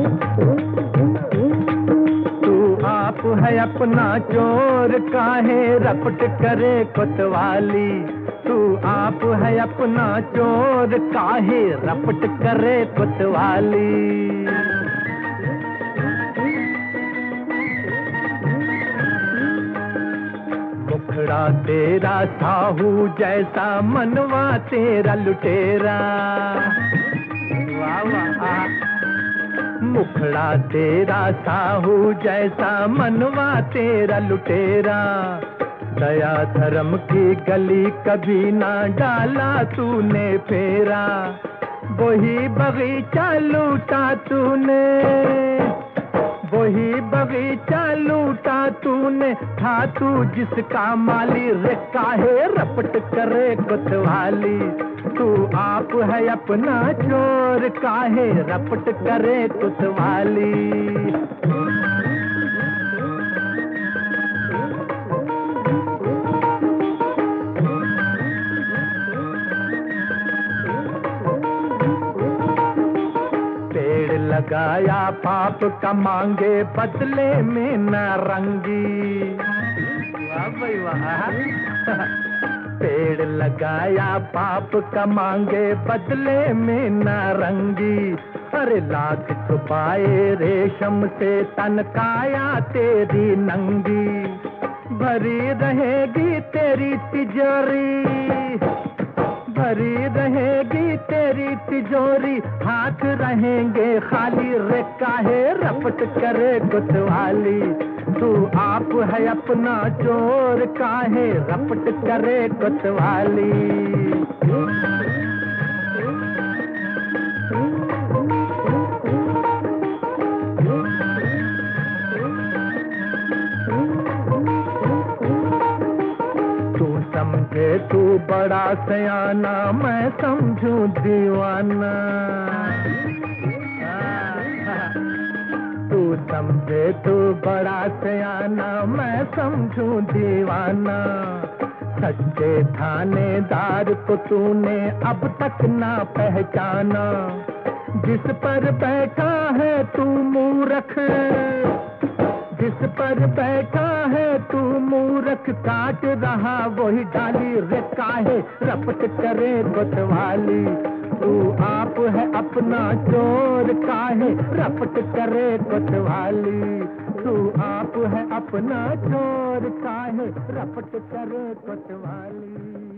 तू आप है अपना चोर, काहे रपट करे कोतवाली। तू आप है अपना चोर, काहे रपट करे कोतवाली। मुखड़ा तेरा साहू जैसा, मनवा तेरा लुटेरा। वाह वाह। मुखड़ा तेरा साहू जैसा, मनवा तेरा लुटेरा। दया धर्म की गली कभी ना डाला तूने फेरा। वही बगीचा लूटा तूने, वही बगीचा लूटा तूने। था तू जिसका माली, रे काहे रपट करे कोतवाली। तू आप है अपना चोर, काहे रपट करे कोतवाली। पेड़ लगाया पाप का, मांगे बदले में नारंगी। वाह भाई वाह। पेड़ लगाया पाप का, मांगे बदले में नारंगी। अरे लाख छुपाए रेशम से, तन काया तेरी नंगी। भरी रहेगी तेरी तिजोरी, भरी रहेगी तेरी तिजोरी। हाथ रहेंगे खाली, रे काहे रपट करे कोतवाली। तू आप है अपना चोर, काहे रपट करे कोतवाली। तू समझे तू बड़ा सयाना, मैं समझूं दीवाना। तू समझे तू बड़ा सयाना, मैं समझूं दीवाना। सच्चे थानेदार को तूने अब तक ना पहचाना। जिस पर बैठा है तू मूर्ख, जिस पर बैठा है तू मूर्ख। काट रहा वही डाली, रे काहे रपट करे कोतवाली। तू आप है अपना चोर, काहे रपट करे कोतवाली। तू आप है अपना चोर, काहे रपट करे कोतवाली।